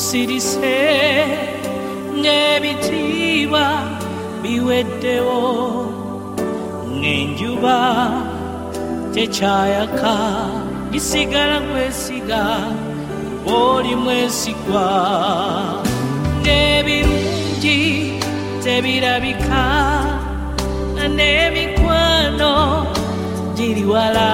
musirise n'ebitiibwa biweddewo ng'enjuba tekyayaka gisigala kwesiga oli mwesigwa n'ebirungi tebirabika n'emikwano giri wala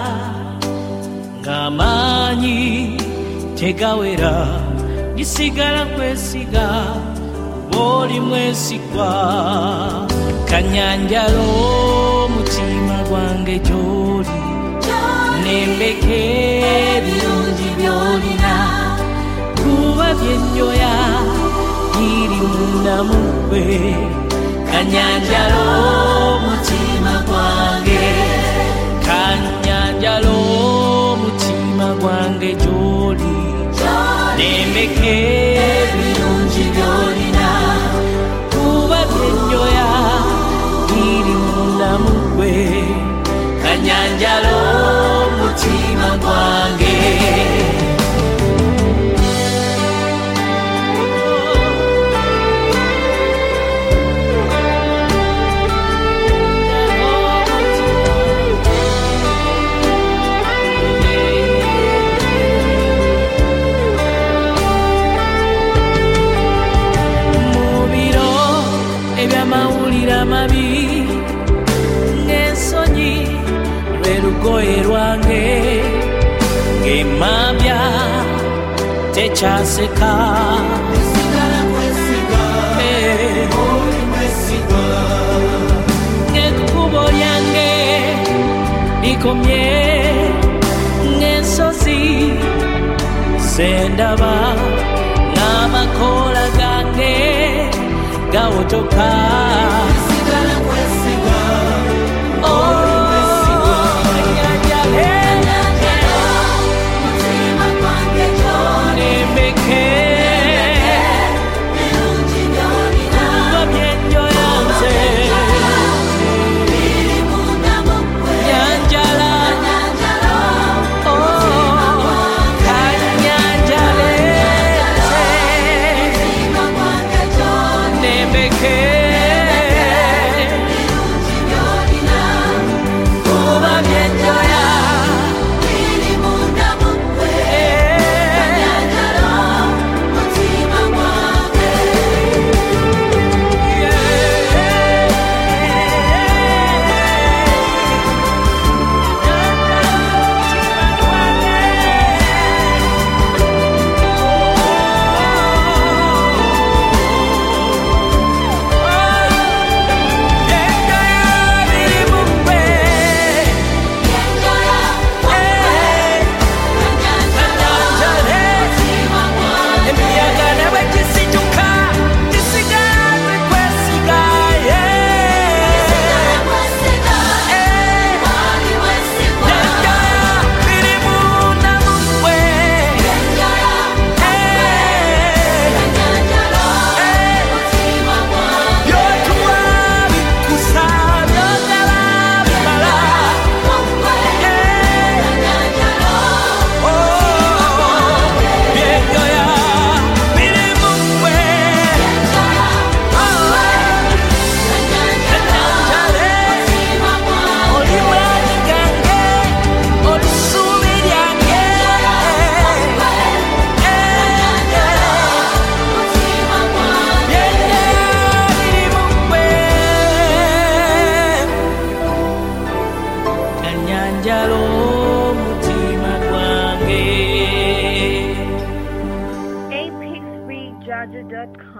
ng'amaanyi tegawera gisigala kwesiga oli mwesigwa kanyanjalo mutima gwange gy'oli nembeke ebirungi by'olina kuba byenjoya biri munda mugwe kanyanjalo mutima gwange kanyanjalo mutima gwange gy'oli nembeke ebirungi by'olina kuba byenjoya biri munda mugwe kanyanjalo mutima gwange mabi n'ensonyi lwe lugoye lwange ng'emabya tekyaseka sigala kwesiga oli mwesigwa ng'ekkubo lyange likomye ng'ensozi zendaba n'amakoola gange gawotoka sigala kwesiga oli mwesigwa kanyanjalo mutima gwange gy'oli nembeke birungi by'olina kuba byenjoya nze biri munda mugwe kanyanjalo mutima gwange gy'oli nembeke apexrejaja.com